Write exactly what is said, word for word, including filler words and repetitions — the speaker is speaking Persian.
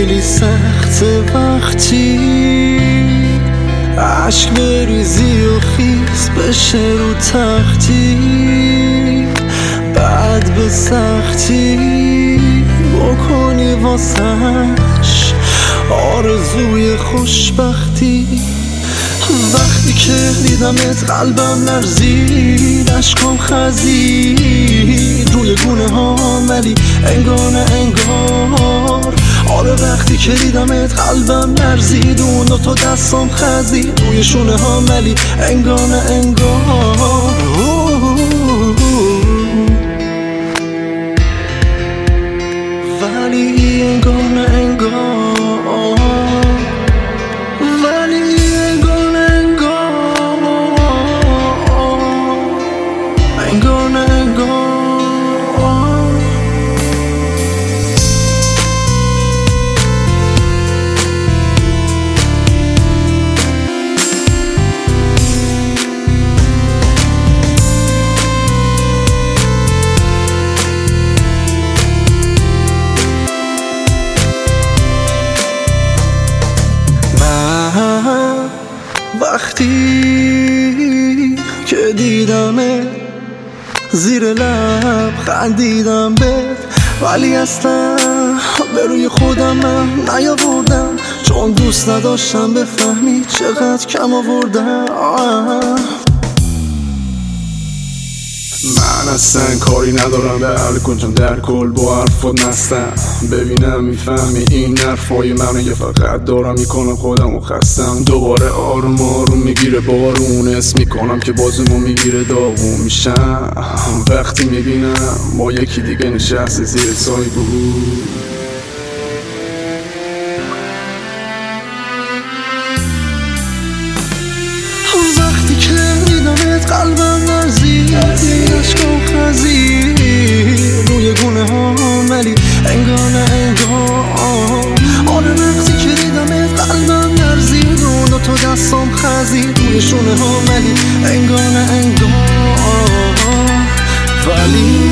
خیلی سخت وقتی عشق بریزی و خیس بشه رو تختی، بعد به سختی بکنی واسش آرزوی خوشبختی. وقتی که دیدمت قلبم لرزید، اشکام خزید روی گونه ها ولی انگار نه انگار. آره وقتی که دیدمت قلبم لرزید، اون دو تا دستام خزید روی شونه ها ولی انگار نه انگار. ولی انگار نه انگار، ولی انگار نه انگار، انگار نه انگار. وقتی که دیدمت زیر لب خندیدم بهت، ولی اصلا به روی خودم من نیاوردم، چون دوست نداشتم بفهمی چقدر کم آوردم. من اصلا کاری ندارم به حل کنم در کل با حرفات نستم، ببینم میفهمی این حرفای منو، یه فقط دارم میکنم خودمو خستم. دوباره آروم آروم میگیره بارون، اسم میکنم که بازمو میگیره داغون میشم وقتی میبینم با یکی دیگه نشسته زیر سایه بود. وقتی که دیدمت قلبم لرزید، اشکام خزید روی گونه ها ولی انگار نه انگار. آره وقتی که دیدمت قلبم لرزید، اون دو تا دستام خزید روی شونه ها ولی انگار نه انگار. ولی